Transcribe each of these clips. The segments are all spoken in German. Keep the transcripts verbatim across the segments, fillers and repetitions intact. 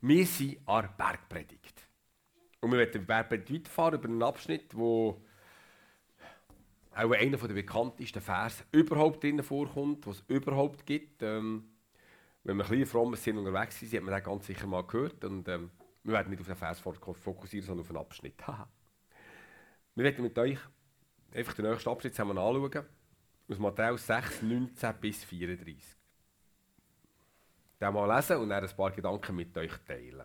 Wir sind an der Bergpredigt. Und wir werden die Bergpredigt weiterfahren über einen Abschnitt, wo auch einer der bekanntesten Verse überhaupt drin vorkommt, was es überhaupt gibt. Ähm, wenn wir ein bisschen frommer sind unterwegs sind, hat man den ganz sicher mal gehört. Und ähm, wir werden nicht auf den Vers fokussieren, sondern auf einen Abschnitt. Wir werden mit euch einfach den nächsten Abschnitt zusammen anschauen. Aus Matthäus sechs, neunzehn bis vierunddreißig. Den mal lesen und dann ein paar Gedanken mit euch teilen.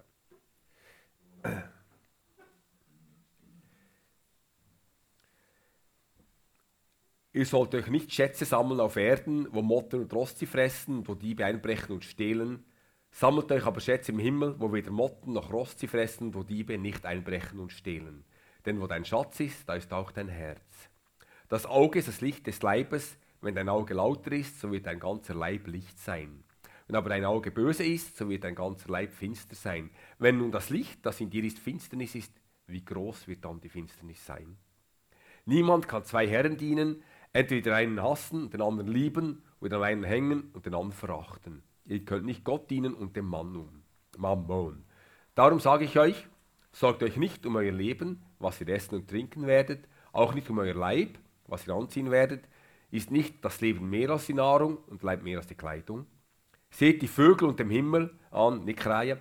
Ihr sollt euch nicht Schätze sammeln auf Erden, wo Motten und Rost sie fressen, wo Diebe einbrechen und stehlen. Sammelt euch aber Schätze im Himmel, wo weder Motten noch Rost sie fressen, wo Diebe nicht einbrechen und stehlen. Denn wo dein Schatz ist, da ist auch dein Herz. Das Auge ist das Licht des Leibes. Wenn dein Auge lauter ist, so wird dein ganzer Leib Licht sein. Wenn aber dein Auge böse ist, so wird dein ganzer Leib finster sein. Wenn nun das Licht, das in dir ist, Finsternis ist, wie groß wird dann die Finsternis sein? Niemand kann zwei Herren dienen, entweder einen hassen, den anderen lieben, oder an einen hängen und den anderen verachten. Ihr könnt nicht Gott dienen und dem Mammon. Mammon. Darum sage ich euch, sorgt euch nicht um euer Leben, was ihr essen und trinken werdet, auch nicht um euer Leib, was ihr anziehen werdet. Ist nicht das Leben mehr als die Nahrung und Leib mehr als die Kleidung? Seht die Vögel unter dem Himmel an, nicht kreien.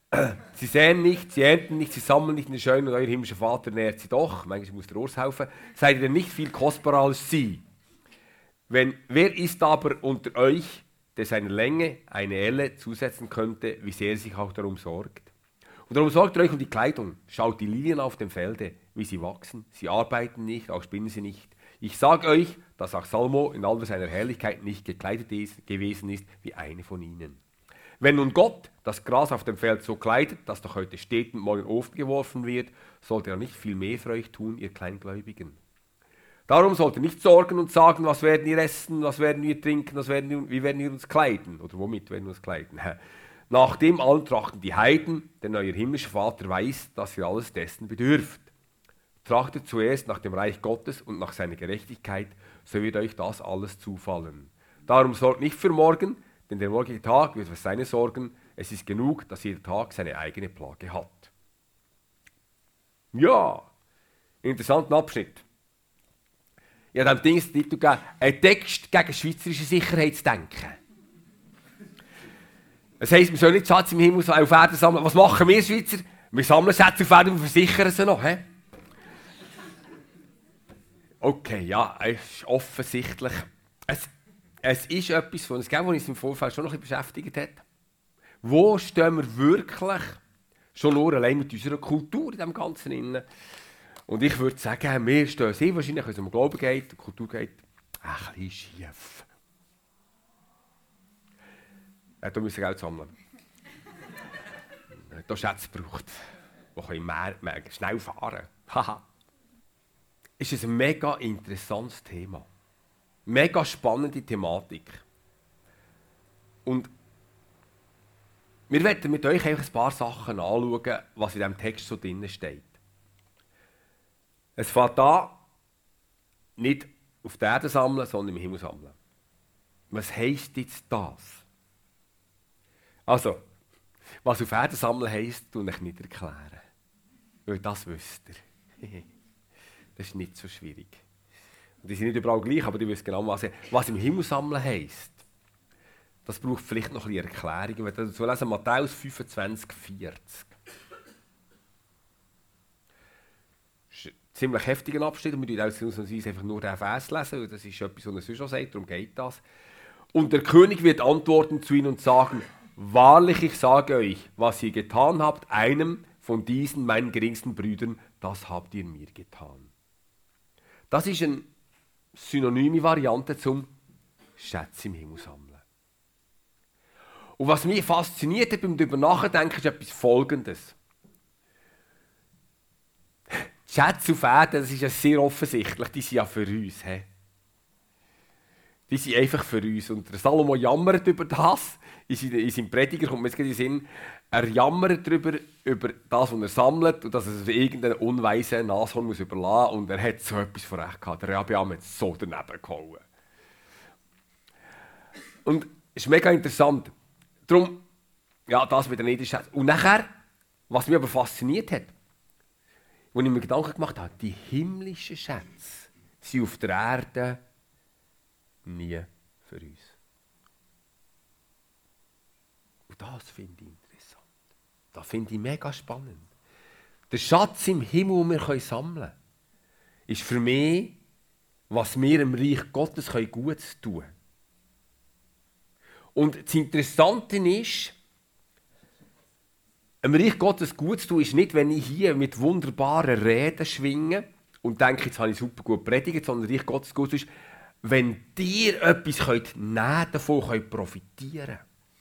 Sie säen nicht, sie ernten nicht, sie sammeln nicht in den Scheunen und euer himmlischer Vater nährt sie doch. Manchmal muss der Urs helfen. Seid ihr denn nicht viel kostbarer als sie? Wenn, wer ist aber unter euch, der seiner Länge eine Elle zusetzen könnte, wie sehr er sich auch darum sorgt? Und darum sorgt ihr euch um die Kleidung. Schaut die Lilien auf dem Felde, wie sie wachsen. Sie arbeiten nicht, auch spinnen sie nicht. Ich sage euch, dass auch Salomo in all seiner Herrlichkeit nicht gekleidet ist, gewesen ist wie eine von ihnen. Wenn nun Gott das Gras auf dem Feld so kleidet, das doch heute steht und morgen in den Ofen geworfen wird, sollte er nicht viel mehr für euch tun, ihr Kleingläubigen. Darum sollt ihr nicht sorgen und sagen, was werden wir essen, was werden wir trinken, was werden wir, wie werden wir uns kleiden, oder womit werden wir uns kleiden. Nach dem allen trachten die Heiden, denn euer himmlischer Vater weiß, dass ihr alles dessen bedürft. Trachtet zuerst nach dem Reich Gottes und nach seiner Gerechtigkeit, so wird euch das alles zufallen. Darum sorgt nicht für morgen, denn der morgige Tag wird für seine sorgen. Es ist genug, dass jeder Tag seine eigene Plage hat. Ja, interessanter Abschnitt. Ich habe dem Ding den Titel gegeben, ein Text gegen schweizerische Sicherheitsdenken. Das heisst, wir sollen nicht Schätze im Himmel auf Erden sammeln. Was machen wir Schweizer? Wir sammeln Schätze auf Erden und versichern sie noch. He? Okay, ja, es ist offensichtlich. Es, es ist etwas, von, das uns im Vorfeld schon noch ein bisschen beschäftigt hat. Wo stehen wir wirklich schon nur allein mit unserer Kultur in dem Ganzen inne? Und ich würde sagen, wir stehen sehr wahrscheinlich, wenn es um Glauben geht, die Kultur geht, ein bisschen schief. Ja, da müssen wir Geld sammeln. Da Schätze braucht, die mehr, mehr schnell fahren. Haha. Ist ein mega interessantes Thema. Mega spannende Thematik. Und wir werden mit euch ein paar Sachen anschauen, was in diesem Text so drin steht. Es fängt an, nicht auf der Erde sammeln, sondern im Himmel sammeln. Was heisst jetzt das? Also, was auf Erde sammeln heisst, tue ich nicht erklären. Weil das wisst ihr. Das ist nicht so schwierig. Und die sind nicht überall gleich, aber die wissen genau, was, was im Himmel sammeln heisst. Das braucht vielleicht noch ein bisschen Erklärung. Wir werden dazu lesen, Matthäus fünfundzwanzig, vierzig. Das ist ein ziemlich heftiger Abschnitt und wir lesen ausnahmsweise einfach nur den Vers lesen, weil das ist etwas, was er sonst schon sagt, darum geht das. Und der König wird antworten zu ihnen und sagen, wahrlich, ich sage euch, was ihr getan habt, einem von diesen meinen geringsten Brüdern, das habt ihr mir getan. Das ist eine synonyme Variante zum Schätze im Himmel sammeln. Und was mich fasziniert hat beim darüber nachdenken, ist etwas Folgendes. Die Schätze auf Erden, das ist ja sehr offensichtlich, die sind ja für uns. He? Die sind einfach für uns. Und der Salomo jammert über das. In seinem Prediger kommt mir jetzt in den Sinn, er jammert darüber, über das, was er sammelt und dass er es irgendeinen unweisen Nashorn muss überlassen muss. Und er hat so etwas von Recht gehabt. Der Rehabeam hat so daneben gehauen. Und es ist mega interessant. Darum Ja, das mit der niedrigen Schätze. Und nachher, was mich aber fasziniert hat, als ich mir Gedanken gemacht habe, die himmlischen Schätze sind auf der Erde nie für uns. Und das finde ich interessant. Das finde ich mega spannend. Der Schatz im Himmel, den wir sammeln können, ist für mich, was wir im Reich Gottes Gutes tun können. Und das Interessante ist, im Reich Gottes Gutes tun ist nicht, wenn ich hier mit wunderbaren Reden schwinge und denke, jetzt habe ich super gut predigt, sondern Reich Gottes Gutes ist, wenn dir etwas könnt nehmen, davon könnt profitieren.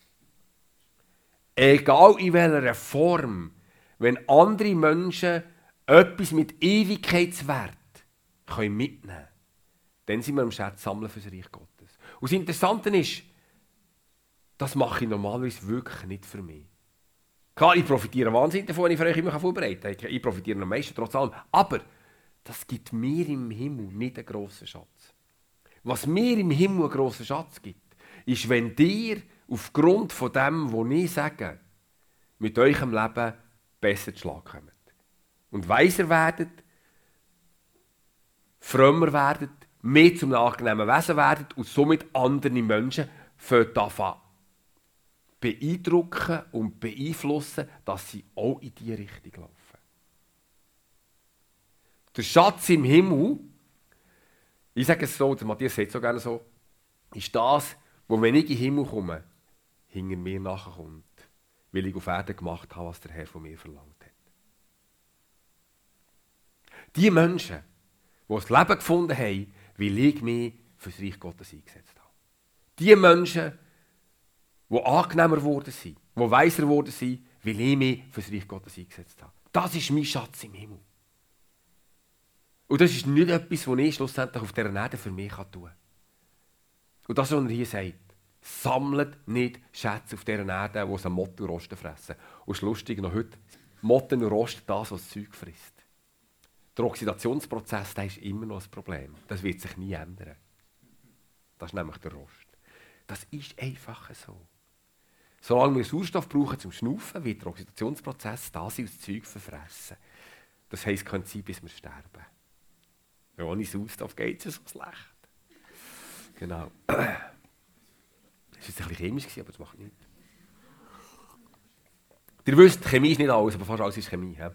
Egal in welcher Form, wenn andere Menschen etwas mit Ewigkeitswert können mitnehmen können, dann sind wir am Schatz sammeln für das Reich Gottes. Und das Interessante ist, das mache ich normalerweise wirklich nicht für mich. Klar, ich profitiere wahnsinnig davon, wenn ich für euch immer vorbereiten kann. Ich profitiere am meisten, trotz allem. Aber das gibt mir im Himmel nicht einen grossen Schatz. Was mir im Himmel einen grossen Schatz gibt, ist, wenn ihr aufgrund von dem, was ich sage, mit eurem Leben besser zu Schlag kommt. Und weiser werdet, frömmer werdet, mehr zum angenehmen Wesen werdet und somit andere Menschen anfangen beeindrucken und beeinflussen, dass sie auch in diese Richtung laufen. Der Schatz im Himmel, ich sage es so, der Matthias sagt es so gerne so, ist das, wo wenn ich in den Himmel komme, hinter mir nachkommt, weil ich auf Erden gemacht habe, was der Herr von mir verlangt hat. Die Menschen, die das Leben gefunden haben, weil ich mich für das Reich Gottes eingesetzt habe. Die Menschen, die angenehmer geworden sind, die weiser geworden sind, weil ich mich für das Reich Gottes eingesetzt habe. Das ist mein Schatz im Himmel. Und das ist nicht etwas, was ich schlussendlich auf dieser Erde für mich tun kann. Und das, was er hier sagt, sammelt nicht Schätze auf dieser Erde, die so Motten und Rosten fressen. Und es ist lustig, noch heute, Motten und Rosten, das, was das Zeug frisst. Der Oxidationsprozess, der ist immer noch ein Problem. Das wird sich nie ändern. Das ist nämlich der Rost. Das ist einfach so. Solange wir Sauerstoff brauchen zum Schnaufen, wird der Oxidationsprozess das aus Zeug verfressen. Das heisst, es könnte sein, bis wir sterben. Ja, ohne Sauerstoff geht es so schlecht. Genau. Das war jetzt ein bisschen chemisch, aber das macht nichts. Ihr wisst, Chemie ist nicht alles, aber fast alles ist Chemie. He?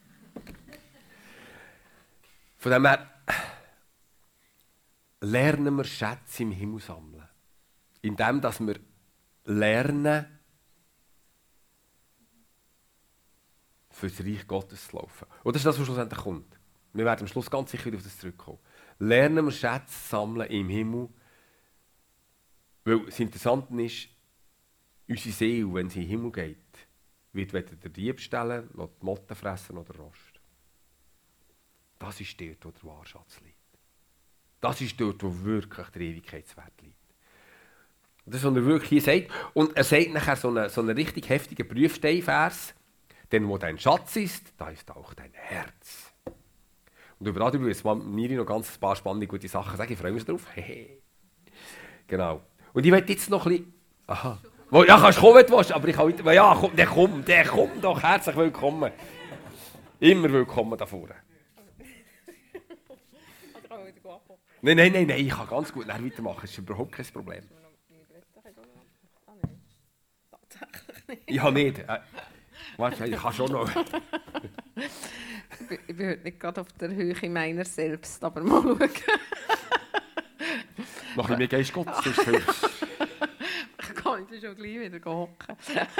Von dem her lernen wir Schätze im Himmel sammeln. Indem, dass wir lernen, für das Reich Gottes zu laufen. Und das ist das, was schlussendlich kommt. Wir werden am Schluss ganz sicher auf das zurückkommen. Lernen wir Schätze sammeln im Himmel. Weil das Interessante ist, unsere Seele, wenn sie in den Himmel geht, wird weder der Dieb stellen, noch die Motten fressen, noch der Rost. Das ist dort, wo der Wahrschatz liegt. Das ist dort, wo wirklich der Ewigkeitswert liegt. Das ist, was er wirklich hier sagt. Und er sagt nachher so einen, so einen richtig heftigen Prüfsteinvers. Denn wo dein Schatz ist, da ist auch dein Herz. Und über darüber wird Miri noch ganz ein paar spannende, gute Sachen sagen. Ich freue mich drauf. Genau. Und ich werde jetzt noch ein bisschen... Aha. Ja, kannst kommen, wenn du willst, aber ich kann wieder... Ja, komm, der kommt, der kommt doch. Herzlich willkommen. Immer willkommen da vorne. Nein, nein, nein, nein, ich kann ganz gut weitermachen. Das ist überhaupt kein Problem. Ich habe nicht. Äh, weißt du, ich kann schon noch. Ich bin heute nicht gerade auf der Höhe meiner selbst, aber mal schauen. Mach ich mir Geist Gottes, das ist viel. Ich kann schon gleich wieder hocken.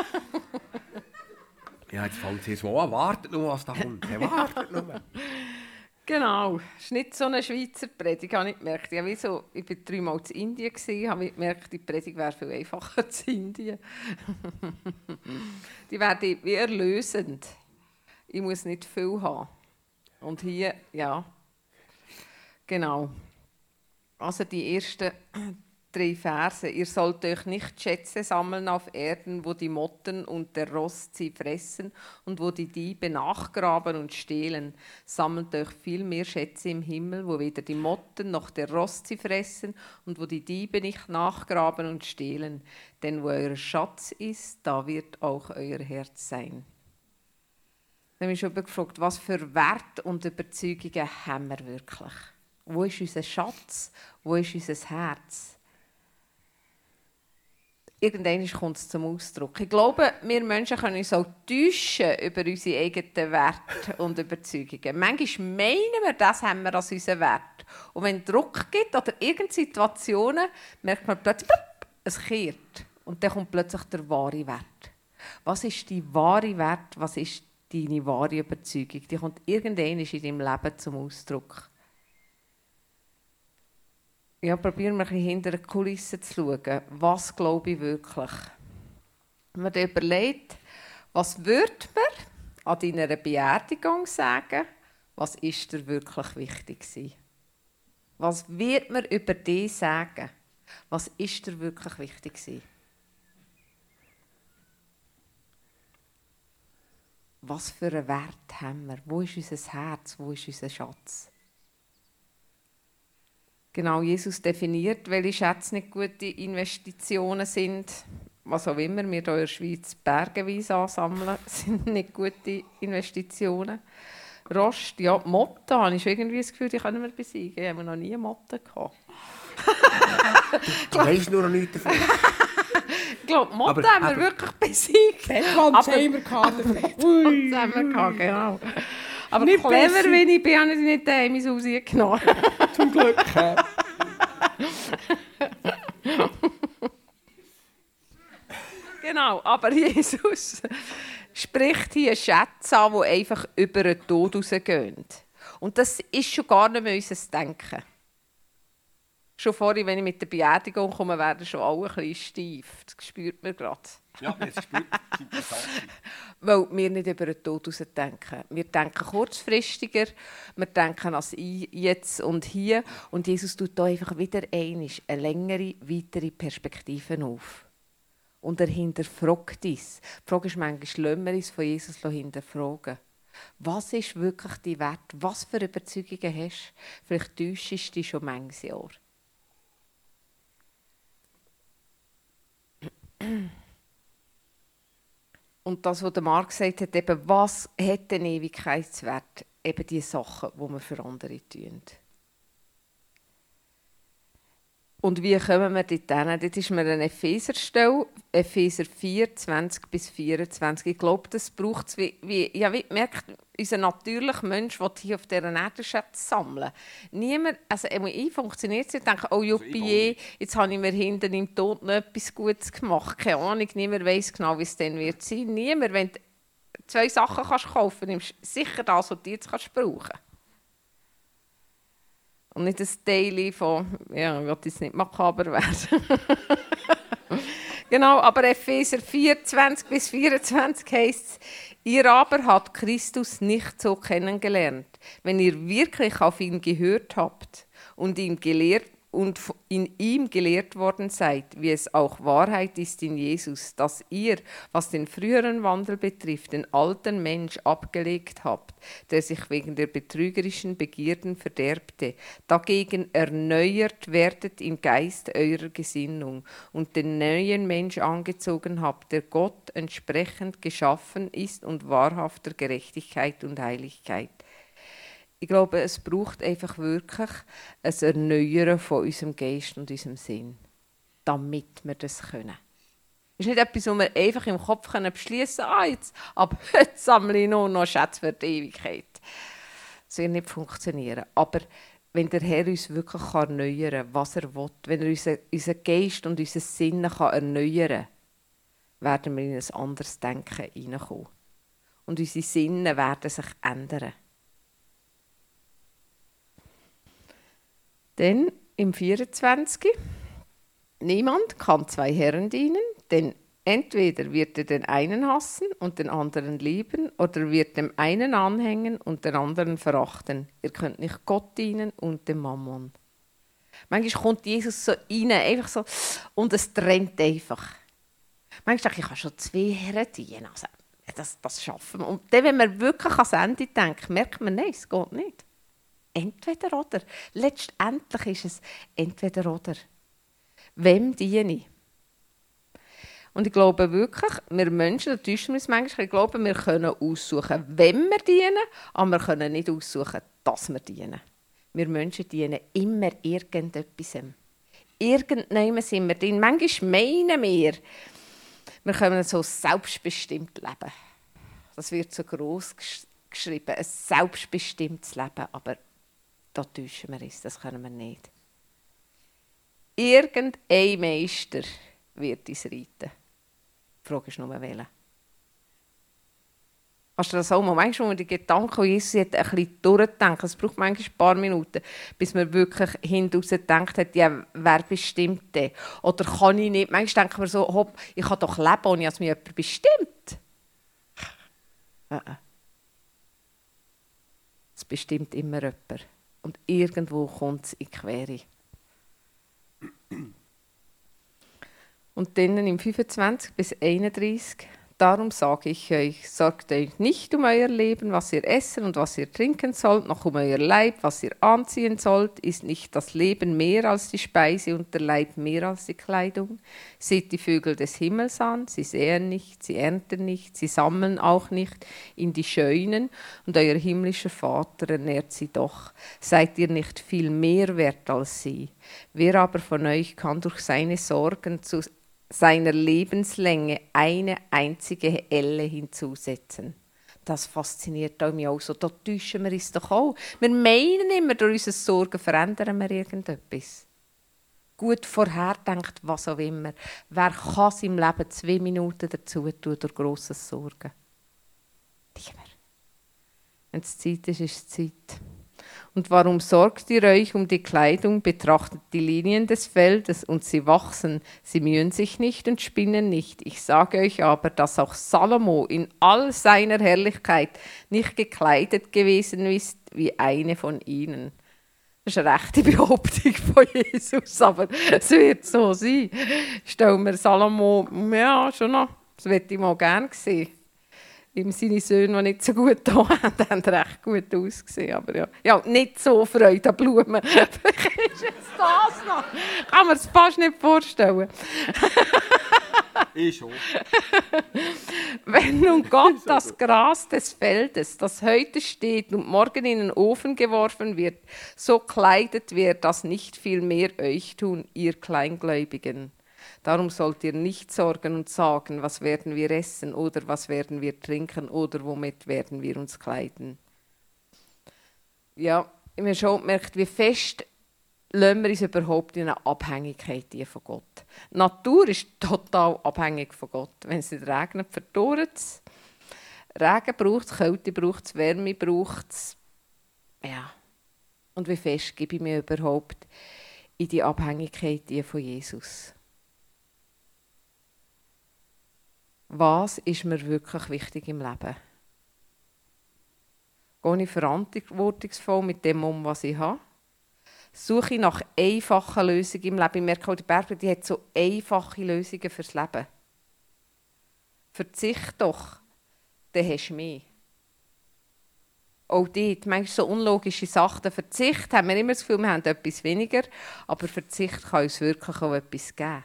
Ja, jetzt fängt es hier so an. Wartet nur, was da kommt. Hey, wartet nur. Genau, es ist nicht so eine Schweizer Predigt, habe ich gemerkt. Ich, wie so, ich war dreimal in Indien, habe gemerkt, die Predigt wäre viel einfacher in Indien. Die wäre wie erlösend. Ich muss nicht viel haben. Und hier, ja, genau. Also die ersten drei Verse. Ihr sollt euch nicht Schätze sammeln auf Erden, wo die Motten und der Rost sie fressen und wo die Diebe nachgraben und stehlen. Sammelt euch viel mehr Schätze im Himmel, wo weder die Motten noch der Rost sie fressen und wo die Diebe nicht nachgraben und stehlen. Denn wo euer Schatz ist, da wird auch euer Herz sein. Dann habe ich schon gefragt, was für Werte und Überzeugungen haben wir wirklich? Wo ist unser Schatz? Wo ist unser Herz? Irgendwann kommt es zum Ausdruck. Ich glaube, wir Menschen können uns auch täuschen über unsere eigenen Werte und Überzeugungen. Manchmal meinen wir, das haben wir als unseren Wert. Und wenn es Druck gibt oder irgendeine Situationen, merkt man plötzlich, es kehrt. Und dann kommt plötzlich der wahre Wert. Was ist dein wahre Wert? Was ist deine wahre Überzeugung? Die kommt irgendwann in deinem Leben zum Ausdruck. Ja, probieren wir ein bisschen hinter den Kulissen zu schauen. Was glaube ich wirklich? Wenn man dann überlegt, was würde man an deiner Beerdigung sagen, was ist dir wirklich wichtig gewesen? Was wird man über dich sagen? Was ist dir wirklich wichtig gewesen? Was für einen Wert haben wir? Wo ist unser Herz? Wo ist unser Schatz? Genau, Jesus definiert, welche Schätze nicht gute Investitionen sind. Was auch immer wir hier in der Schweiz bergeweise ansammeln, sind nicht gute Investitionen. Rost, ja, Motten, habe ich schon irgendwie das Gefühl, die können wir besiegen. Ich habe noch nie eine Motte gehabt. Du weisst nur noch nichts davon. Ich glaube, Motten aber, haben wir aber, wirklich besiegt. Fettwanzen haben wir gehabt. Fettwanzen haben wir gehabt, genau. Aber Nicht clever, besser. wenn ich bin, habe ich sie nicht daheim ins Haus genommen. Zum Glück. Genau, aber Jesus spricht hier Schätze an, die einfach über den Tod rausgehen. Und das ist schon gar nicht mehr unser Denken. Schon vorhin, wenn ich mit der Beerdigung komme, werden schon alle ein bisschen steif. Das spürt man gerade. Ja, das spürt das ist interessant. Weil wir nicht über den Tod raus denken. Wir denken kurzfristiger, wir denken an das Jetzt und Hier. Und Jesus tut da einfach wieder einmal eine längere, weitere Perspektive auf. Und er hinterfragt uns. Die Frage ist manchmal, lassen wir uns von Jesus hinterfragen. Was ist wirklich dein Wert? Was für Überzeugungen hast du? Vielleicht täuschst du dich schon manches Jahr. Und das, was der Marc gesagt hat, eben, was hat den Ewigkeitswert? Eben die Sachen, die wir für andere tun. Und wie kommen wir dort hin? Dort ist mir eine Epheser-Stelle, Epheser vier, zwanzig bis vierundzwanzig. Ich glaube, das braucht es, wie, wie, ja, wie merkt, unser natürlicher Mensch will hier auf dieser Erde Schätze sammeln. Niemand, also ich funktioniert es nicht, denke, oh juppie, jetzt habe ich mir hinter im Tod noch etwas Gutes gemacht. Keine Ahnung, niemand weiss genau, wie es dann wird sein. Niemand, wenn du zwei Sachen kannst kaufen kannst, nimmst du sicher das, was du jetzt kannst brauchen. Und nicht ein Daily von, ja, ich will jetzt nicht makaber werden. Genau, aber Epheser vier, zwanzig bis vierundzwanzig heisst es, ihr aber habt Christus nicht so kennengelernt, wenn ihr wirklich auf ihn gehört habt und ihn gelehrt und in ihm gelehrt worden seid, wie es auch Wahrheit ist in Jesus, dass ihr, was den früheren Wandel betrifft, den alten Mensch abgelegt habt, der sich wegen der betrügerischen Begierden verderbte, dagegen erneuert werdet im Geist eurer Gesinnung und den neuen Mensch angezogen habt, der Gott entsprechend geschaffen ist und wahrhafter Gerechtigkeit und Heiligkeit. Ich glaube, es braucht einfach wirklich ein Erneuern von unserem Geist und unserem Sinn, damit wir das können. Es ist nicht etwas, was wir einfach im Kopf beschließen können, ah, jetzt, ab heute sammle ich nur noch Schätze für die Ewigkeit. Das wird nicht funktionieren. Aber wenn der Herr uns wirklich erneuern kann, was er will, wenn er unseren unser Geist und unser Sinn erneuern kann, werden wir in ein anderes Denken hineinkommen. Und unsere Sinne werden sich ändern. Denn im vierundzwanzig niemand kann zwei Herren dienen, denn entweder wird er den einen hassen und den anderen lieben, oder wird dem einen anhängen und den anderen verachten. Ihr könnt nicht Gott dienen und dem Mammon. Manchmal kommt Jesus so rein, einfach so, und es trennt einfach. Manchmal denke ich, ich kann schon zwei Herren dienen. Also, das, das schaffen wir. Und dann, wenn man wirklich ans Ende denkt, merkt man, nein, es geht nicht. Entweder oder. Letztendlich ist es entweder oder. Wem diene ich? Und ich glaube wirklich, wir Menschen, da täuschen wir uns manchmal, ich glaube, wir können aussuchen, wem wir dienen, aber wir können nicht aussuchen, dass wir dienen. Wir Menschen dienen immer irgendetwas. Irgendwann sind wir drin. Manchmal meinen wir, wir können so selbstbestimmt leben. Das wird so gross geschrieben, ein selbstbestimmtes Leben, aber da täuschen wir uns, das können wir nicht. Irgendein Meister wird uns reiten. Die Frage ist nur, welcher. Hast du das auch mal? Manchmal, wenn die Gedanken, die Jesus hat, ein bisschen durchdenken, es braucht manchmal ein paar Minuten, bis man wirklich hinaus gedacht hat, ja, wer bestimmt denn? Oder kann ich nicht? Manchmal denken wir so, hopp, ich kann doch leben, ohne dass mich jemand bestimmt. Es bestimmt immer jemand. Und irgendwo kommt es in die Quere. Und dann im fünfundzwanzig bis einunddreißig, darum sage ich euch, sorgt euch nicht um euer Leben, was ihr essen und was ihr trinken sollt, noch um euer Leib, was ihr anziehen sollt. Ist nicht das Leben mehr als die Speise und der Leib mehr als die Kleidung? Seht die Vögel des Himmels an, sie säen nicht, sie ernten nicht, sie sammeln auch nicht in die Scheunen, und euer himmlischer Vater ernährt sie doch. Seid ihr nicht viel mehr wert als sie? Wer aber von euch kann durch seine Sorgen zu seiner Lebenslänge eine einzige Elle hinzusetzen? Das fasziniert mich auch so. Da täuschen wir uns doch auch. Wir meinen immer, durch unsere Sorgen verändern wir irgendetwas. Gut vorherdenkt, was auch immer. Wer kann seinem Leben zwei Minuten dazu tun durch grosse Sorgen? Niemand. Wenn es Zeit ist, ist es Zeit. Und warum sorgt ihr euch um die Kleidung? Betrachtet die Linien des Feldes und sie wachsen. Sie mühen sich nicht und spinnen nicht. Ich sage euch aber, dass auch Salomo in all seiner Herrlichkeit nicht gekleidet gewesen ist wie eine von ihnen. Das ist eine rechte Behauptung von Jesus, aber es wird so sein. Stell mir Salomo, ja, schon noch, das hätte ich mal gerne sehen. Ihm seine Söhne, die nicht so gut da haben, haben recht gut ausgesehen. Aber ja, ja nicht so Freude an Blumen. Vielleicht ist jetzt das noch. Kann man es fast nicht vorstellen. Ich schon. Wenn nun Gott das Gras des Feldes, das heute steht und morgen in den Ofen geworfen wird, so kleidet wir das nicht viel mehr euch tun, ihr Kleingläubigen. Darum sollt ihr nicht sorgen und sagen, was werden wir essen oder was werden wir trinken oder womit werden wir uns kleiden. Ja, ich habe schon gemerkt, wie fest lassen wir uns überhaupt in eine Abhängigkeit von Gott. Die Natur ist total abhängig von Gott. Wenn es nicht regnet, verdorrt es. Regen braucht es, Kälte braucht es, Wärme braucht es. Ja. Und wie fest gebe ich mich überhaupt in die Abhängigkeit von Jesus? Was ist mir wirklich wichtig im Leben? Gehe ich verantwortungsvoll mit dem um, was ich habe? Suche ich nach einfachen Lösungen im Leben? Ich merke auch, die Bärbel, die hat so einfache Lösungen fürs Leben. Verzicht doch, dann hast du mehr. Auch dort, manchmal so unlogische Sachen. Verzicht haben wir immer das Gefühl, wir haben etwas weniger, aber Verzicht kann uns wirklich auch etwas geben.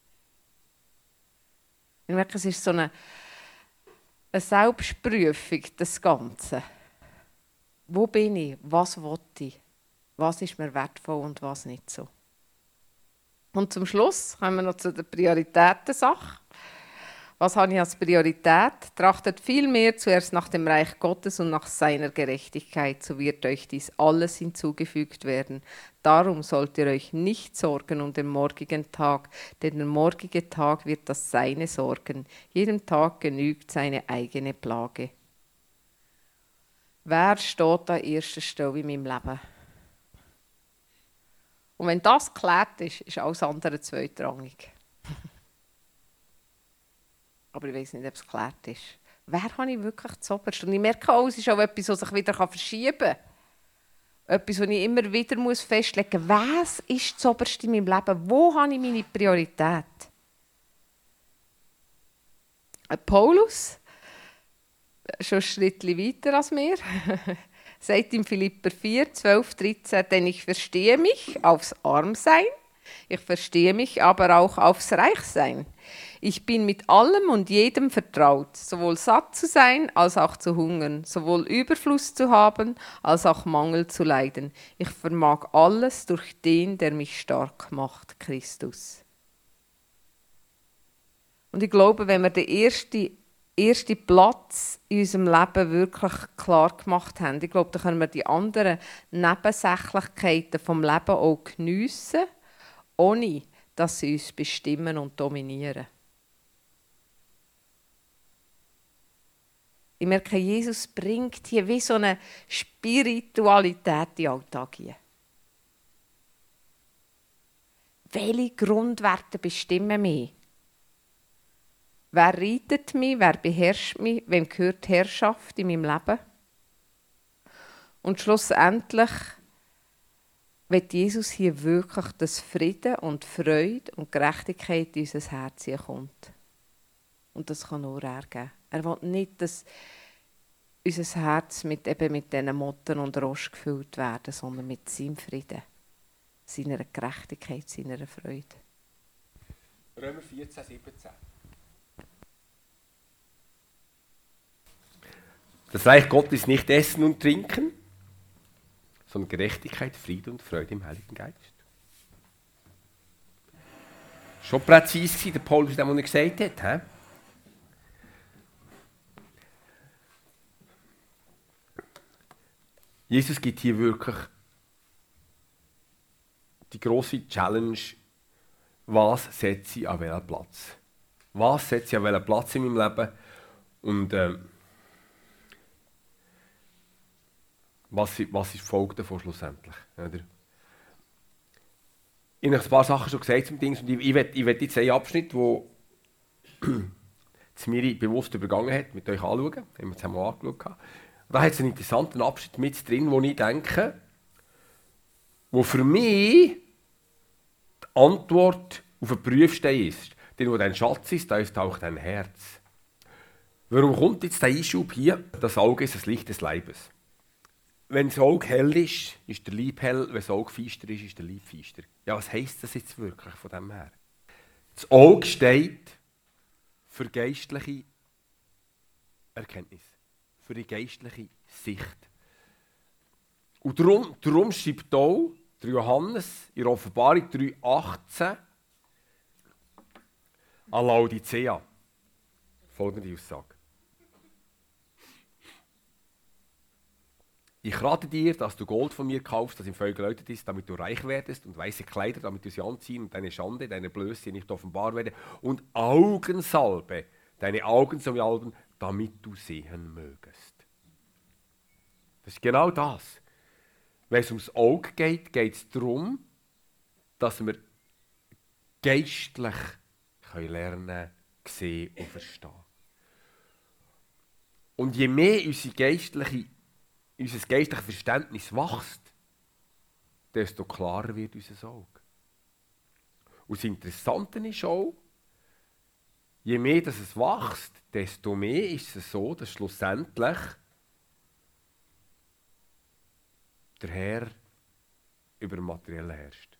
Ich merke, es ist so eine, eine Selbstprüfung, das Ganze. Wo bin ich? Was will ich? Was ist mir wertvoll und was nicht so? Und zum Schluss kommen wir noch zu der Prioritäten-Sache. Was habe ich als Priorität? Trachtet vielmehr zuerst nach dem Reich Gottes und nach seiner Gerechtigkeit, so wird euch dies alles hinzugefügt werden. Darum sollt ihr euch nicht sorgen um den morgigen Tag, denn der morgige Tag wird das Seine sorgen. Jedem Tag genügt seine eigene Plage. Wer steht an erster Stelle in meinem Leben? Und wenn das geklärt ist, ist alles andere zweitrangig. Aber ich weiß nicht, ob es geklärt ist. Wer habe ich wirklich zuoberst? Und ich merke auch, es ist auch etwas, was sich wieder verschieben kann. Etwas, das ich immer wieder muss festlegen muss. Was ist das Oberste in meinem Leben? Wo habe ich meine Priorität? Paulus, schon ein Schritt weiter als mir, sagt in Philipper vier, zwölf, dreizehn, denn ich verstehe mich aufs Armsein, ich verstehe mich aber auch aufs Reichsein. Ich bin mit allem und jedem vertraut, sowohl satt zu sein als auch zu hungern, sowohl Überfluss zu haben als auch Mangel zu leiden. Ich vermag alles durch den, der mich stark macht, Christus. Und ich glaube, wenn wir den ersten, ersten Platz in unserem Leben wirklich klar gemacht haben, ich glaube, dann können wir die anderen Nebensächlichkeiten vom Leben auch geniessen, ohne dass sie uns bestimmen und dominieren. Ich merke, Jesus bringt hier wie so eine Spiritualität in den Alltag hier. Welche Grundwerte bestimmen mich? Wer reitet mich? Wer beherrscht mich? Wem gehört die Herrschaft in meinem Leben? Und schlussendlich wird Jesus hier wirklich, dass Frieden und Freude und Gerechtigkeit in unser Herz kommt. Und das kann nur er geben. Er will nicht, dass unser Herz mit, eben mit diesen Motten und Rost gefüllt werden, sondern mit seinem Frieden, seiner Gerechtigkeit, seiner Freude. Römer vierzehn, siebzehn. Das Reich Gottes ist nicht Essen und Trinken, sondern Gerechtigkeit, Friede und Freude im Heiligen Geist. Schon präzise war der Paulus, was er gesagt hat. He? Jesus gibt hier wirklich die grosse Challenge, was setze ich an welchen Platz? Was setze ich an welchen Platz in meinem Leben? Und ähm, was, was ist die Folge davon schlussendlich? Oder? Ich habe ein paar Sachen schon gesagt zum Ding und ich, ich werde will jetzt einen Abschnitt, wo Miri bewusst übergangen hat, mit euch anschauen. Haben wir zusammen angeschaut. Da hat es einen interessanten Abschnitt mit drin, wo ich denke, wo für mich die Antwort auf den Prüfstein ist. Denn wo dein Schatz ist, da ist auch dein Herz. Warum kommt jetzt der Einschub hier? Das Auge ist das Licht des Leibes. Wenn das Auge hell ist, ist der Leib hell. Wenn das Auge feister ist, ist der Leib feister. Ja, was heisst das jetzt wirklich von dem her? Das Auge steht für geistliche Erkenntnis. Für die geistliche Sicht. Und darum, darum schreibt auch der Johannes in der Offenbarung drei achtzehn an Laodicea folgende Aussage. Ich rate dir, dass du Gold von mir kaufst, das im Feuer geläutet ist, damit du reich werdest, und weiße Kleider, damit du sie anziehen und deine Schande, deine Blöße nicht offenbar werde, und Augensalbe, deine Augen zum Alben, damit du sehen mögest. Das ist genau das. Wenn es ums Auge geht, geht es darum, dass wir geistlich können lernen, sehen und verstehen. Und je mehr unsere geistliche, unser geistliches Verständnis wächst, desto klarer wird unser Auge. Und das Interessante ist auch, je mehr dass es wächst, desto mehr ist es so, dass schlussendlich der Herr über das Materielle herrscht.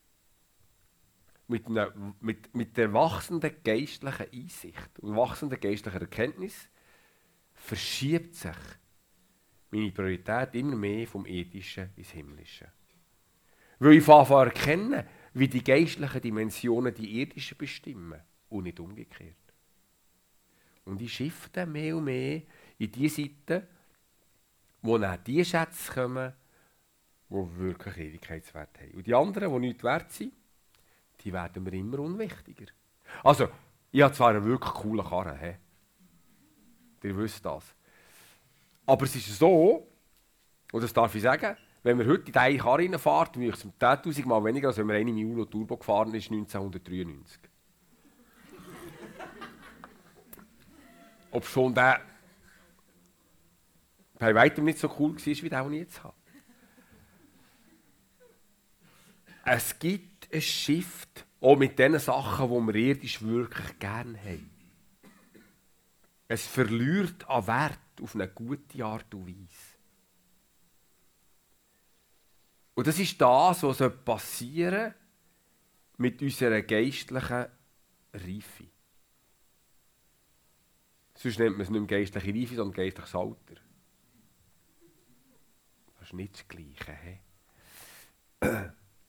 Mit, einer, mit, mit der wachsenden geistlichen Einsicht und wachsenden geistlichen Erkenntnis verschiebt sich meine Priorität immer mehr vom Ethischen ins Himmlische. Weil ich anfange zu erkennen, wie die geistlichen Dimensionen die irdischen bestimmen und nicht umgekehrt. Und ich shifte mehr und mehr in die Seite, wo dann die Schätze kommen, die wirklich Ewigkeitswert haben. Und die anderen, die nichts wert sind, die werden mir immer unwichtiger. Also, ich habe zwar einen wirklich coolen Karren, he? Ihr wisst das. Aber es ist so, und das darf ich sagen, wenn wir heute in diese Karre reinfahren, dann ist es zehntausend Mal weniger, als wenn wir eine Miulo Turbo gefahren ist neunzehnhundertdreiundneunzig. Ob schon der bei weitem nicht so cool war, wie der, den ich jetzt habe. es gibt ein Shift, auch mit den Sachen, die wir irdisch wirklich gerne haben. Es verliert an Wert auf eine gute Art und Weise. Und das ist das, was passieren soll mit unserer geistlichen Reife. Sonst nennt man es nicht mehr geistliche Reife, sondern geistliches Alter. Das ist nicht das Gleiche. He?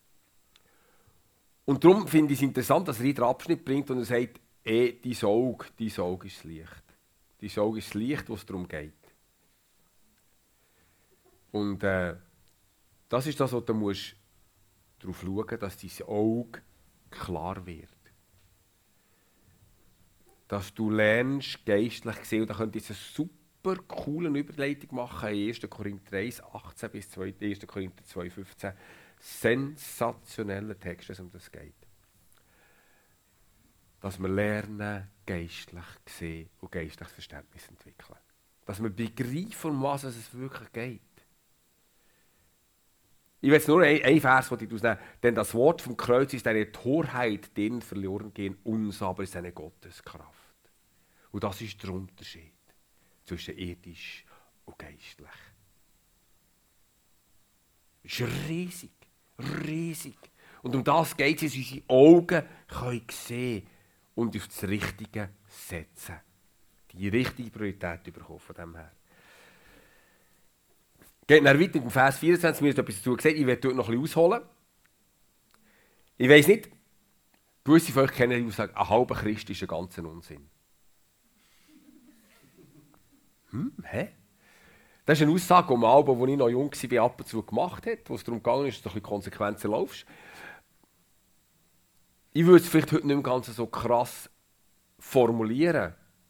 Und darum finde ich es interessant, dass er hier den Abschnitt bringt und er sagt, eh, dein Auge, dein Auge ist das Licht. Dein Auge ist das Licht, was es darum geht. Und äh, das ist das, was du musst darauf schauen musst, dass dein Auge klar wird. Dass du lernst, geistlich gesehen, und da könnt ihr eine super coole Überleitung machen in erster Korinther eins, achtzehn bis erster Korinther zwei, fünfzehn. Sensationeller Text, wenn es um das geht. Dass wir lernen, geistlich sehen und geistliches Verständnis entwickeln. Dass wir begreifen, um was es wirklich geht. Ich will jetzt nur ein Vers ausnehmen. Denn das Wort vom Kreuz ist eine Torheit, denen verloren gehen, uns aber ist eine Gotteskraft. Und das ist der Unterschied zwischen irdisch und geistlich. Das ist riesig, riesig. Und um das geht es, dass unsere Augen können sehen und auf das Richtige setzen. Die richtige Priorität bekommen von dem her. Geht dann weiter im Vers vierundzwanzig, mir ist etwas dazu gesagt, ich werde dort noch ein bisschen ausholen. Ich weiss nicht, gewisse von euch kennen die Aussage, ein halber Christ ist ein ganzer Unsinn. Hm, hä? Das ist eine Aussage, die man, als ich noch jung war, ab und zu gemacht hat, wo es darum ging, dass du ein bisschen Konsequenzen laufst. Ich würde es vielleicht heute nicht mehr ganz so krass formulieren.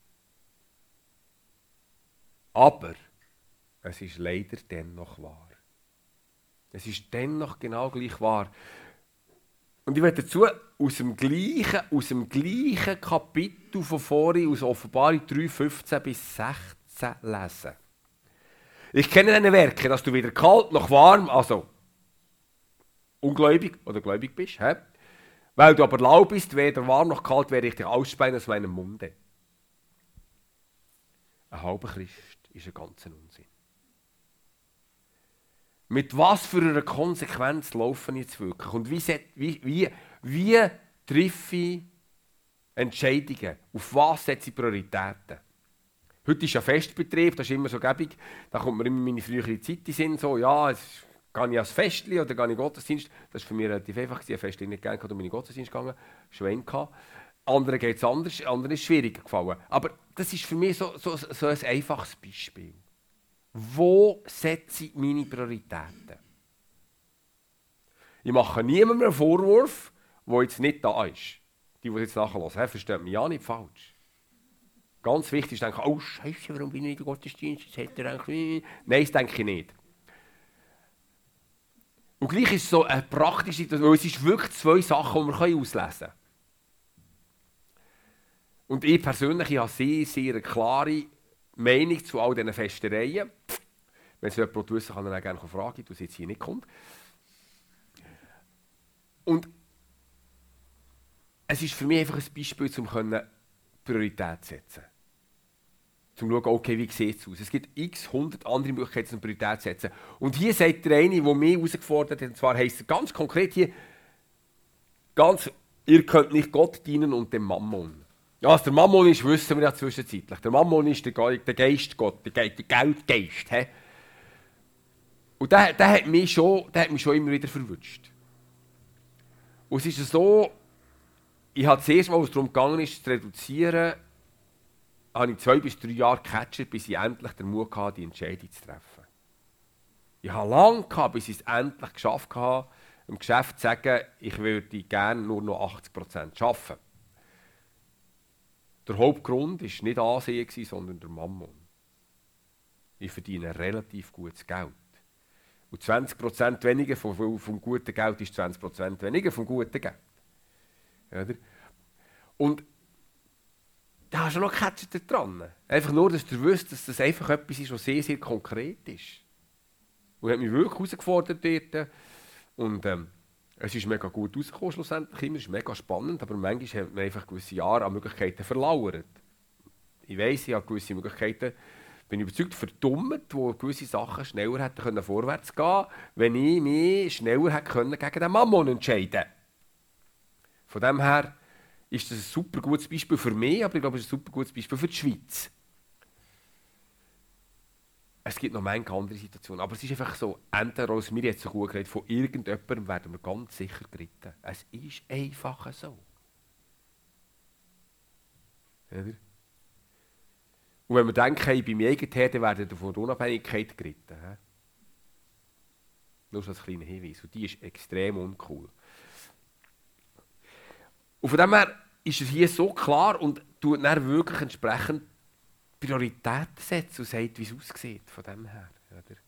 Aber es ist leider dennoch wahr. Es ist dennoch genau gleich wahr. Und ich werde dazu aus dem gleichen, aus dem gleichen Kapitel von vorhin, aus Offenbarung drei, fünfzehn bis sechzehn lesen. Ich kenne deine Werke, dass du weder kalt noch warm, also ungläubig oder gläubig bist. He? Weil du aber lau bist, weder warm noch kalt, werde ich dich ausspeien aus meinem Munde. Ein halber Christ ist ein ganzer Unsinn. Mit was für einer Konsequenz laufen jetzt wirklich? Und wie, wie, wie, wie treffe ich Entscheidungen? Auf was setze ich Prioritäten? Heute ist ja Festbetrieb, das ist immer so gäbig. Da kommt mir immer meine frühere Zeit in den Sinn, so, ja, jetzt gehe ich als Festli oder gehe ich Gottesdienst. Das ist für mich relativ einfach, ich habe Festli nicht gerne, und bin in den Gottesdienst gegangen, Schwein gehabt. Anderen geht es anders, anderen ist es schwieriger gefallen. Aber das ist für mich so, so, so ein einfaches Beispiel. Wo setze ich meine Prioritäten? Ich mache niemandem einen Vorwurf, der jetzt nicht da ist. Die, die jetzt nachhören, verstehen mich ja nicht falsch. Ganz wichtig ist, denken, oh Scheiße, warum bin ich nicht im Gottesdienst? Das hätte er eigentlich... Nein, das denke ich nicht. Und gleich ist es so eine praktische, weil es ist wirklich zwei Sachen, die wir auslesen können. Und ich persönlich ich habe sehr, sehr eine klare Meinung zu all diesen Festereien. Wenn es jemand wissen kann, kann er gerne fragen, du jetzt hier nicht kommt. Und es ist für mich einfach ein Beispiel, um Priorität zu setzen. Um zu schauen, okay, wie sieht es aus. Es gibt x hundert andere Möglichkeiten, um Priorität zu setzen. Und hier sagt der eine, der mich herausgefordert hat, und zwar heisst es ganz konkret hier, ganz, ihr könnt nicht Gott dienen und dem Mammon. Ja, was der Mammon ist, wissen wir ja zwischenzeitlich. Der Mammon ist der, Ge der Geist Gott, der, Ge der Geldgeist. He? Und der, der, hat mich schon, der hat mich schon immer wieder verwünscht. Und es ist so, ich habe zuerst mal, was darum gegangen ist, zu reduzieren, habe ich zwei bis drei Jahre gecatcht, bis ich endlich den Mut hatte, die Entscheidung zu treffen. Ich habe lange gehabt, bis ich es endlich geschafft habe, im Geschäft zu sagen, ich würde gerne nur noch achtzig Prozent arbeiten. Der Hauptgrund war nicht Ansehen, sondern der Mammon. Ich verdiene relativ gutes Geld. Und zwanzig Prozent weniger vom, vom guten Geld ist zwanzig Prozent weniger vom guten Geld. Oder? Und da hast du noch gecatcht dran. Einfach nur, dass du wüsst, dass das einfach etwas ist, was sehr, sehr konkret ist. Und hat mich wirklich herausgefordert dort. Und ähm, Es ist mega gut rausgekommen, schlussendlich immer. Es ist mega spannend, aber manchmal hat man einfach gewisse Jahre an Möglichkeiten verlauert. Ich weiss, ich habe gewisse Möglichkeiten, bin überzeugt, verdummt, wo gewisse Sachen schneller hätten können vorwärts gehen, wenn ich mich schneller hätte können gegen den Mammon entscheiden. Von dem her ist das ein super gutes Beispiel für mich, aber ich glaube, es ist ein super gutes Beispiel für die Schweiz. Es gibt noch manche andere Situationen, aber es ist einfach so, entweder als mir jetzt so gut geredet, von irgendjemandem werden wir ganz sicher geritten. Es ist einfach so. Oder? Und wenn wir denken, hey, bei mir eigenen Herden werden wir von der Unabhängigkeit geritten. He? Nur so als kleiner Hinweis. Und die ist extrem uncool. Und von dem her ist es hier so klar und tut dann wirklich entsprechend Prioritäten setzen und sagt, wie es aussieht von dem her. Oder?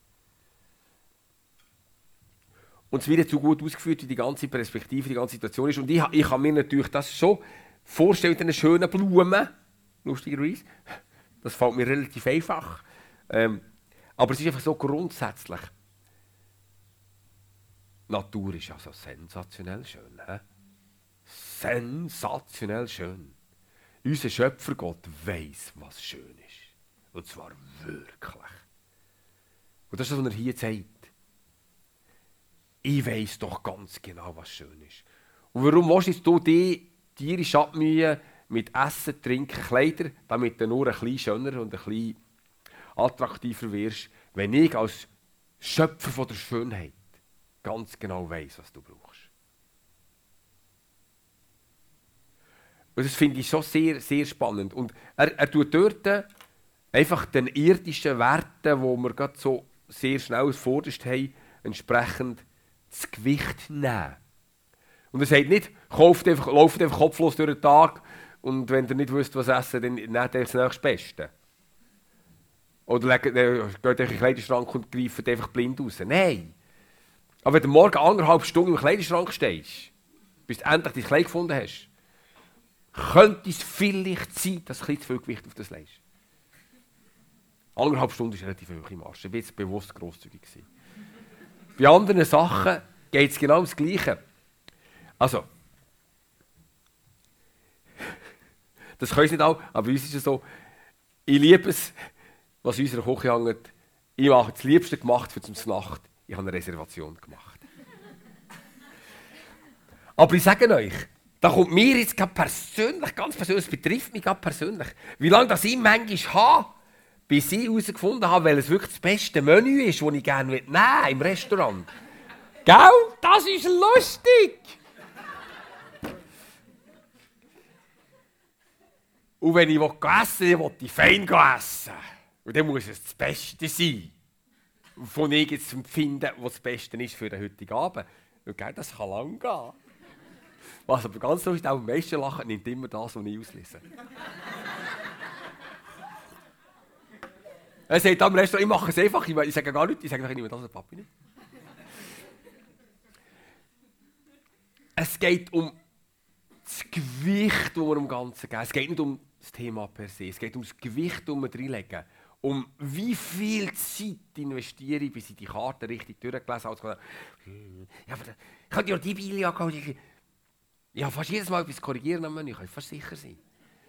Und es wird jetzt so gut ausgeführt, wie die ganze Perspektive, die ganze Situation ist. Und ich, ich kann mir natürlich das schon vorstellen mit diesen schönen Blumen, lustigerweise. Das fällt mir relativ einfach. Ähm, aber es ist einfach so grundsätzlich. Natur ist also sensationell schön. He? Sensationell schön. Unser Schöpfergott weiss, was schön ist. Und zwar wirklich. Und das ist das, was er hier sagt. Ich weiss doch ganz genau, was schön ist. Und warum willst du die tierisch abmühen mit Essen, Trinken, Kleider, damit du nur ein bisschen schöner und ein bisschen attraktiver wirst, wenn ich als Schöpfer von der Schönheit ganz genau weiss, was du brauchst. Und das finde ich schon sehr, sehr spannend. Und er, er tut dort einfach den irdischen Werten, die wir gerade so sehr schnell vorderst haben, entsprechend das Gewicht nehmen. Und er sagt nicht, kauft einfach, lauft einfach kopflos durch den Tag und wenn ihr nicht wisst, was essen, dann nehmt ihr das nächste Beste. Oder legt, äh, geht euch in den Kleiderschrank und greift einfach blind raus. Nein. Aber wenn du morgen anderthalb Stunden im Kleiderschrank stehst, bis du endlich dein Kleid gefunden hast, könnte es vielleicht sein, dass du ein bisschen zu viel Gewicht auf das legst. Anderthalb Stunden ist relativ hoch im Arsch. Ich war jetzt bewusst grosszügig. Bei anderen Sachen geht es genau das Gleiche. Also, das können sie nicht auch, aber bei uns ist es so, ich liebe es, was in unserer Küche hängt. Ich habe das Liebste gemacht für die Nacht. Ich habe eine Reservation gemacht. Aber ich sage euch, da kommt mir jetzt ganz persönlich, ganz persönlich, das betrifft mich ganz persönlich, wie lange das ich manchmal habe, bis ich herausgefunden habe, welches wirklich das beste Menü ist, das ich gerne nehmen will im Restaurant. Gell? Das ist lustig! Und wenn ich essen will, will ich fein essen. Und dann muss es das Beste sein, von ich jetzt empfinde, was das Beste ist für den heutigen Abend. Und gell, das kann lang gehen. Was aber ganz lustig, auch am meisten lachen, nimmt immer das, was ich auslese. Er sagt am Restaurant, ich mache es einfach, ich sage gar nichts, ich sage einfach, ich nehme das, Papi nicht. Es geht um das Gewicht, das wir im Ganzen geben. Es geht nicht um das Thema per se, es geht um das Gewicht, das wir reinlegen. Um wie viel Zeit investiere ich, bis ich die Karte richtig durchgelesen habe. Ja, aber ich könnte ja die Billy angehen. Ja, fast jedes Mal etwas korrigieren am Menü, ich kann fast sicher sein.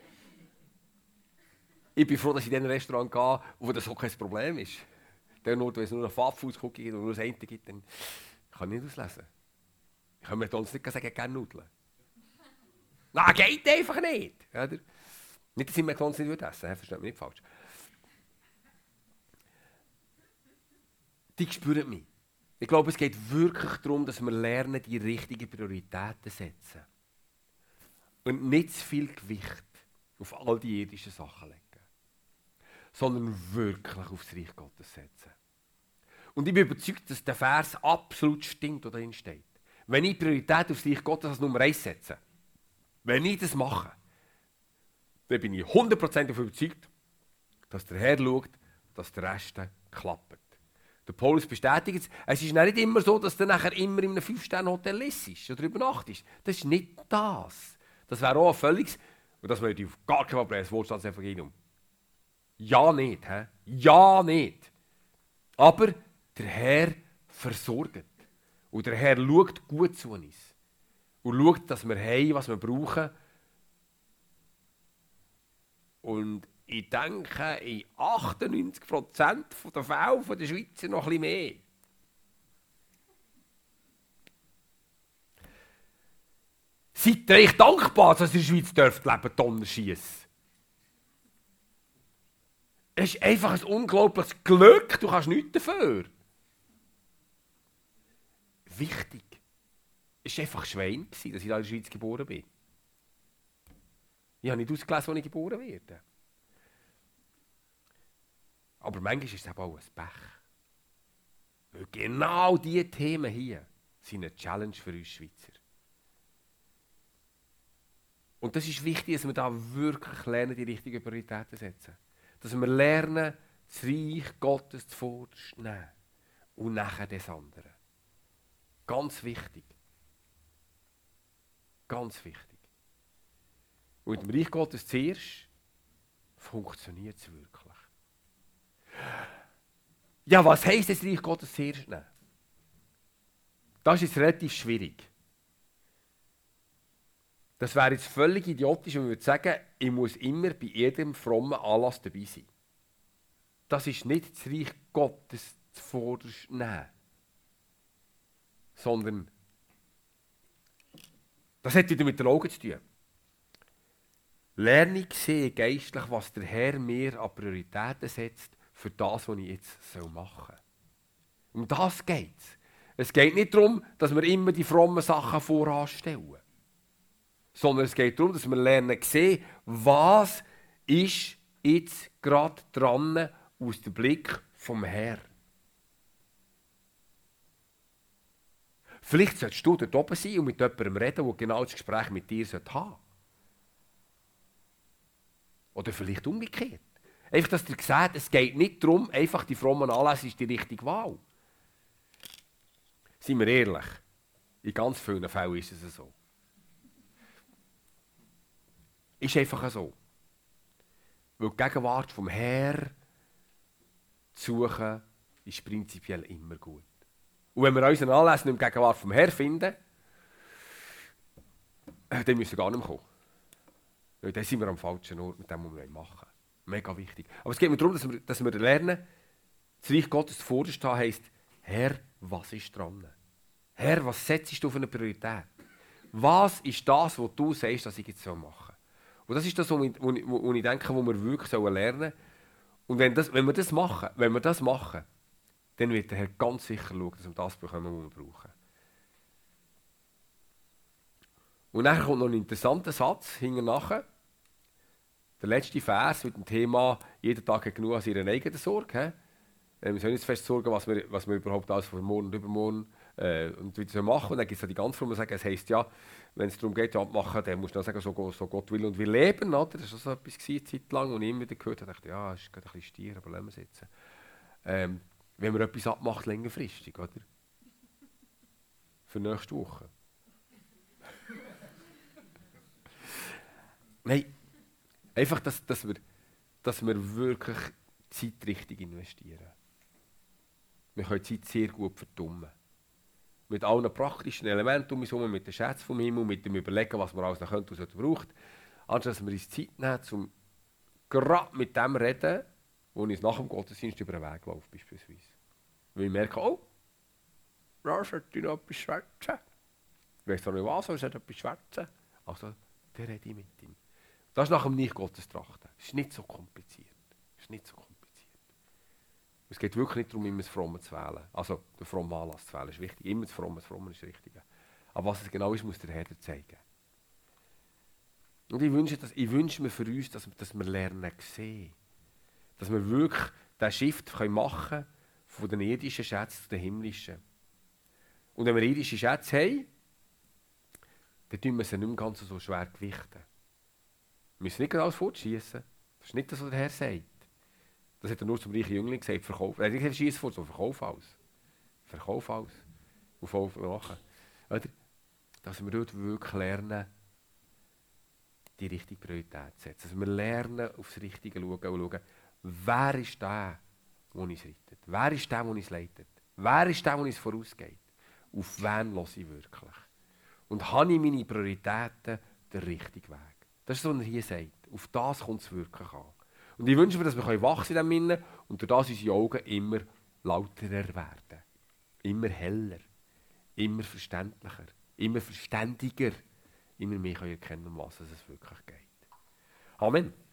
Ich bin froh, dass ich in ein Restaurant gehe, wo das auch kein Problem ist. Dann nur, wenn es nur eine Fastfood-Cookie gibt und nur das eine gibt, dann kann ich nicht auslesen. Ich kann mir sonst nicht sagen, ich gerne Nudeln. Nein, geht einfach nicht. Oder? Nicht, dass ich McDonald's nicht essen würde, versteht mich nicht falsch. Die spüren mich. Ich glaube, es geht wirklich darum, dass wir lernen, die richtigen Prioritäten zu setzen. Und nicht zu viel Gewicht auf all die irdischen Sachen legen. Sondern wirklich aufs Reich Gottes setzen. Und ich bin überzeugt, dass der Vers absolut stimmt, der darin steht. Wenn ich Priorität aufs Reich Gottes als Nummer eins setze, wenn ich das mache, dann bin ich hundert Prozent davon überzeugt, dass der Herr schaut, dass der Rest klappt. Der Paulus bestätigt es. Es ist nicht immer so, dass du nachher immer in einem fünf Sterne Hotel ist oder übernachtest. Das ist nicht das. Das wäre auch ein völliges, und das möchte ich auf gar keinen Fall das Wohlstandsevangelium. Ja nicht, he? Ja nicht. Aber der Herr versorgt. Und der Herr schaut gut zu uns. Und schaut, dass wir haben, was wir brauchen. Und ich denke, in achtundneunzig Prozent der Fälle der Schweizer noch ein bisschen mehr. Seid ihr euch dankbar, dass ihr in der Schweiz dürft leben, Tonnen schiessen? Es ist einfach ein unglaubliches Glück, du kannst nichts dafür. Wichtig. Es war einfach Schwein, dass ich in der Schweiz geboren bin. Ich habe nicht ausgelesen, wo ich geboren werde. Aber manchmal ist es eben auch ein Pech. Weil genau diese Themen hier sind eine Challenge für uns Schweizer. Und das ist wichtig, dass wir da wirklich lernen, die richtigen Prioritäten zu setzen. Dass wir lernen, das Reich Gottes zuvorderst zu nehmen. Und nachher das andere. Ganz wichtig. Ganz wichtig. Und im Reich Gottes zuerst funktioniert es wirklich. Ja, was heisst das Reich Gottes zuerst nehmen? Das ist jetzt relativ schwierig. Das wäre jetzt völlig idiotisch, wenn wir sagen, ich muss immer bei jedem frommen Anlass dabei sein. Das ist nicht das Reich Gottes zuvorderst nehmen. Sondern das hat wieder mit den Augen zu tun. Lerne ich sehen, geistlich, was der Herr mir an Prioritäten setzt für das, was ich jetzt machen soll. Um das geht es. Es geht nicht darum, dass wir immer die frommen Sachen voranstellen. Sondern es geht darum, dass wir lernen sehen, was ist jetzt gerade dran aus dem Blick vom Herrn. Vielleicht solltest du dort oben sein und mit jemandem reden, der genau das Gespräch mit dir haben sollte. Oder vielleicht umgekehrt. Einfach, dass ihr seht, es geht nicht darum, einfach die frommen Anlässe ist die richtige Wahl. Seien wir ehrlich, in ganz vielen Fällen ist es so. Ist einfach so. Weil die Gegenwart vom Herrn zu suchen, ist prinzipiell immer gut. Und wenn wir unseren Anlässen nicht die Gegenwart vom Herrn finden, dann müssen wir gar nicht mehr kommen. Weil dann sind wir am falschen Ort mit dem, was wir machen wollen. Mega wichtig. Aber es geht mir darum, dass wir, dass wir lernen, das Reich Gottes zuvorderst haben heisst, Herr, was ist dran? Herr, was setzt du für eine Priorität? Was ist das, was du sagst, dass ich jetzt machen soll? Und das ist das, was ich, wo ich, wo ich denke, wo wir wirklich lernen sollen. Und wenn, das, wenn wir das machen, wenn wir das machen, dann wird der Herr ganz sicher schauen, dass wir das bekommen, was wir brauchen. Und dann kommt noch ein interessanter Satz hinten nachher. Der letzte Vers mit dem Thema, jeder Tag hat genug an seiner eigenen Sorge. Äh, wir sollen nicht fest sorgen, was wir, was wir überhaupt alles von morgen und übermorgen äh, und wieder machen. Und dann gibt es die ganz frommen sagen, es heisst ja, wenn es darum geht, ja, abmachen, dann musst du dann sagen, so, so Gott will und wir leben. Oder? Das war so etwas gewesen, eine Zeit lang, und ich immer wieder gehört habe, dachte, ja, es ist gerade ein bisschen stier, aber lassen wir es jetzt. Ähm, wenn man etwas abmacht, längerfristig, oder? Für nächste Woche. Nein, einfach, dass, dass, wir, dass wir wirklich Zeit richtig investieren. Wir können Zeit sehr gut verdummen. Mit allen praktischen Elementen um uns herum, mit den Schätzen vom Himmel, mit dem Überlegen, was man alles noch könnte und braucht. Anstatt dass wir uns Zeit nehmen, um gerade mit dem reden, wo uns nach dem Gottesdienst über den Weg läuft, beispielsweise. Weil ich merke, oh, da sollte ich noch etwas schwätzen. Ich weiss zwar nicht was, aber ich sollte etwas schwätzen. Also, dann rede ich mit ihm. Das ist nach dem Reich Gottes trachten. Es ist nicht so kompliziert. Es ist nicht so kompliziert. Es geht wirklich nicht darum, immer das Fromme zu wählen. Also, den frommen Anlass zu wählen ist wichtig. Immer das Fromme, das Fromme ist das Richtige. Aber was es genau ist, muss der Herr dir zeigen. Und ich wünsche, dass, ich wünsche mir für uns, dass, dass wir lernen sehen. Dass wir wirklich diesen Shift machen können von den irdischen Schätzen zu den himmlischen. Und wenn wir irdische Schätze haben, dann tun wir sie nicht mehr ganz so schwer gewichten. Wir müssen nicht alles fortschießen. Das ist nicht das, was der Herr sagt. Das hat er nur zum reichen Jüngling gesagt. Verkauf. Er hat nicht gesagt, schieß fort, so verkauf alles. Verkauf alles. Und voll machen. Oder? Dass wir dort wirklich lernen, die richtige Priorität zu setzen. Dass wir lernen, aufs Richtige zu schauen und schauen, wer ist der, der uns rettet? Wer ist der, der uns leitet? Wer ist der, der uns vorausgeht? Auf wen höre ich wirklich? Und habe ich meine Prioritäten den richtigen Weg? Das ist so, was er hier sagt. Auf das kommt es wirklich an. Und ich wünsche mir, dass wir wachsen in diesem Sinne und durch das unsere Augen immer lauterer werden. Immer heller. Immer verständlicher. Immer verständiger. Immer mehr erkennen, um was es wirklich geht. Amen.